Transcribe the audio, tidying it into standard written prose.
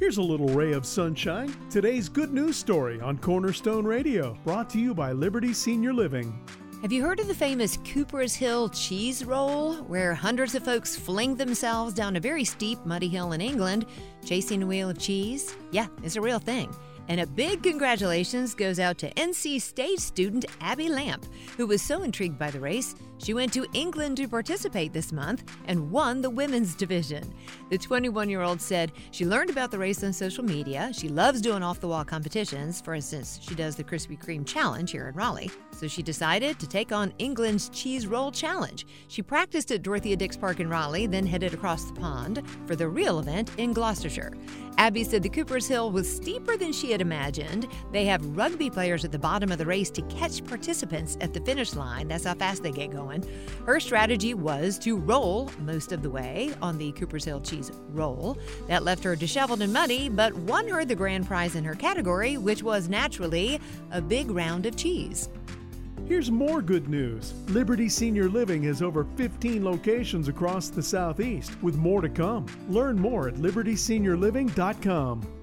Here's a little ray of sunshine. Today's good news story on Cornerstone Radio, brought to you by Liberty Senior Living. Have you heard of the famous Cooper's Hill cheese roll, where hundreds of folks fling themselves down a very steep, muddy hill in England, chasing a wheel of cheese? Yeah, it's a real thing. And a big congratulations goes out to NC State student Abby Lamp, who was so intrigued by the race, she went to England to participate this month and won the women's division. The 21-year-old said she learned about the race on social media. She loves doing off-the-wall competitions. For instance, she does the Krispy Kreme Challenge here in Raleigh. So she decided to take on England's Cheese Roll Challenge. She practiced at Dorothea Dix Park in Raleigh, then headed across the pond for the real event in Gloucestershire. Abby said the Cooper's Hill was steeper than she had imagined. They have rugby players at the bottom of the race to catch participants at the finish line. That's how fast they get going. Her strategy was to roll most of the way on the Cooper's Hill cheese roll. That left her disheveled and muddy, but won her the grand prize in her category, which was naturally a big round of cheese. Here's more good news. Liberty Senior Living has over 15 locations across the Southeast, with more to come. Learn more at libertyseniorliving.com.